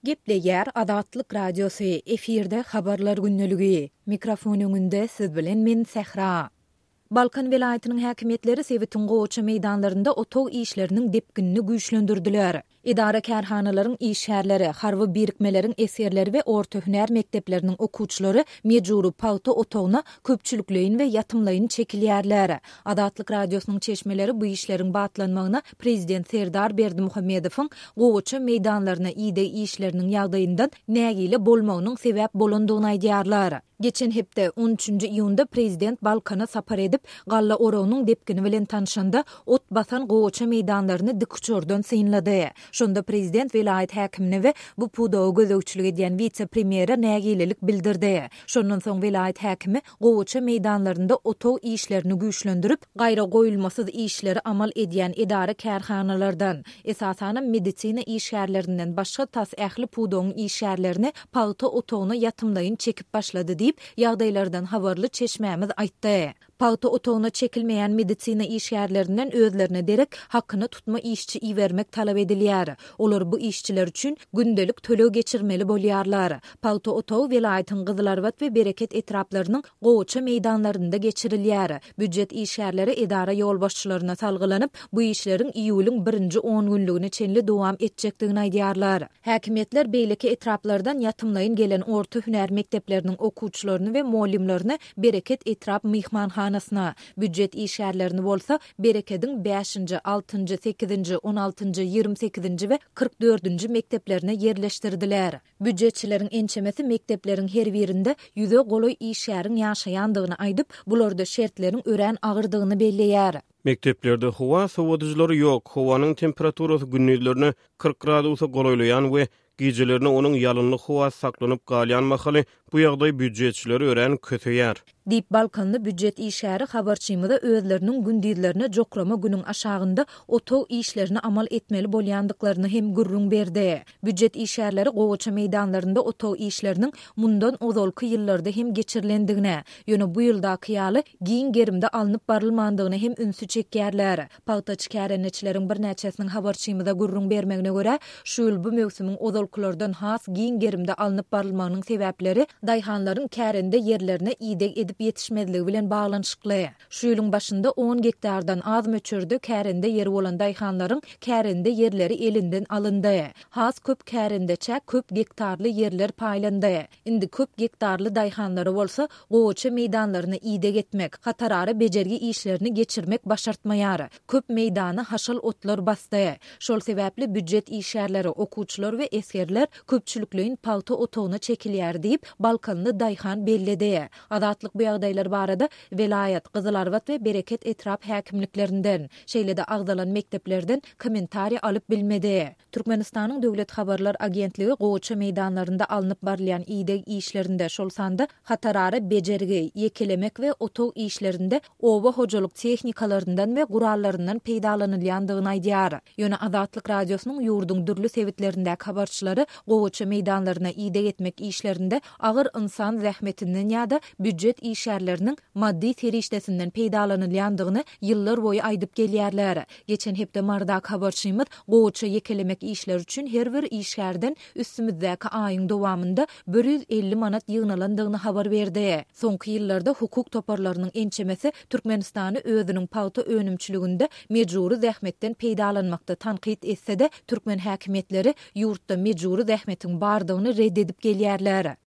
Gepleyer Adatlyk Radiosu efirde habarlar günneligi. Mikrofon öňünde siz bilen men Sehra. Balkan welaýatynyň häkimetleri Sewitin gowy meýdanlarynda otog işleriniň depkinini güýçlendirdiler. İdara kärhanalaryň işgärleri, harby birikmeleriň eserleri we orta hünär mekdepleriniň okuwçylary mejburi palto otogyna köpçülikleýin we ýatymlaýyn çekilýärler. Adatlyk Radiosynyň çeşmeleri bu işleriň batlanmagyna prezident Serdar Berdimuhammedowyň gowy meýdanlaryna ide işleriniň ýagdaýyndan nägile bolmagynyň sebäp bolandygyny aýdýarlar. Geçen hepde 13-nji iýunda prezident Balkana sapar edip Galla Orownyň depkini bilen tanışanda ot basan gowy meýdanlaryny dikçordan synlady. Şonda prezident welaýat häkimine we bu pudawy gözegçilik edýän vice-premiere nägilelik bildirdi. Şondan soň welaýat häkimi gowy meýdanlarynda otog işlerini güýçlendirip, gaýra goýulmasyz işleri amal edýän idara kärhanalardan, esasana medisina işgärlerinden başga tas ähli pudawyň işgärlerini palto otogyna ýatymlaýyn çekip başlady diýip ýagdaýlardan habarly çeşmämiz aýtdy. Palto otogyna çekilmeýän medisina işgärlerinden özlerine derek hakyny tutma işçi iwermek talap edilýär. Olar bu işçiler üçin gündelik tölew geçirmeli bolýarlar. Palto otog welaýatyň Gyzlarbat we Bereket etraplarynyň gowy meýdanlarynda geçirilýär. Büdjet işgärleri idara ýol başçylaryna salgylanyp, bu işleriň iýulyň 1-nji 10 günlügine çenli dowam etjekdigini aýdýarlar. Häkimetler beýleki etraplardan ýatymlaýyn gelen orta hünär mekdepleriniň okuwçylaryny we muallimlerini Bereket etrap mihmanhanasyna, büdjet işgärlerini bolsa Bereketiň 5-nji, 6-njy, 8-nji, 16-njy, 28-nji we 44-nji mekteplerine yerleşdirdiler. Büdjetçileriň ençemesi mektepleriň her birinde ýüze goloý işgäriň ýaşaýandygyny aýdyp, bularda şertleriň ören agyrdygyny belleýär. Mekteplerde howa sowadyjylary ýok. Howanyň temperaturasy günnüzlerini 40 gradusa goloýlayan we gijelerini onuň ýalynlyk howa saklanyp galýan mahaly bu ýagdaý büdjetçileri ören köteýär. Dip Balkanlı büdjet işgäri habarçymyda özleriniň gündizlerini jokrama günüň aşagynda otog işlerini amal etmeli bolýandyklaryny hem gurrun berdi. Büdjet işgärleri gowy meýdanlarynda otog işleriniň mundan ozalky ýyllarda hem geçirilendigine, ýöne bu ýyldaky ýaly giň gerimde alınıp barylmandygyny hem ünsü çekýärler. Paltaç kärençileriň bir näçesiniň habarçymyda gurrun bermegine görä, şu ýyl bu mewsimiň ozalkylardan has giň gerimde alınıp barylmagynyň sebäpleri daýhanlaryň kärende ýerlerine ide yetişmezligi bilen baglanşykly. Şu ýylyň başynda 10 hektardan az möçürde kärende ýeri bolan daýhanlaryň kärende ýerleri elinden alındy. Has köp kärendeçe köp hektarly ýerler paýlandy. Indi köp hektarly daýhanlary bolsa, gowy meýdanlaryna ide getmek, hatarary bejergi işlerini geçirmek başartmaýar. Köp meýdany haşal otlar basdy. Şol sebäpli büdjet işgärleri, okuwçylar we eskerler köpçülikleýin palto otogyna çekilýär diýip Balkanly daýhan belledi. Adatlyk bu ýagdaýlar barada welaýat, Gyzlarbat we Bereket etrap häkimliklerinden, şeýlede agdalan mekteplerden kommentariýa alyp bilmedi. Türkmenistanyň döwlet habarlar agentligi gowy meýdanlarynda alınıp barylýan ide işlerinde şol sanda hatarary bejergi, yekelemek we otog işlerinde oba hojalyk tehnikalaryndan we gurallaryndan peýdalanylýandygyny aýdýar. Ýöne Adatlyk Radiosynyň ýurdun dürli sewitlerinde habarçylary gowy meýdanlaryna ide etmek işlerinde agyr insan zähmetinden ýa-da büdjet işgärleriniň maddi terişdesinden peýdalanylýandygyny ýyllar boýu aýdyp gelýärler. Geçen hepde mardak habarçymyz gowy yekelemek işler üçin her bir işgärden üstümizdäki aýyň dowamında 150 manat ýygnalandygyny habar berdi. Soňky ýyllarda hukuk toparlarynyň ençemesi Türkmenistany özüniň palto önümçiliginde mejburi zähmetden peýdalanmakda tanqid etse de Türkmen häkimetleri ýurtda mejburi zähmetin bardygyny reddedip gelýärler.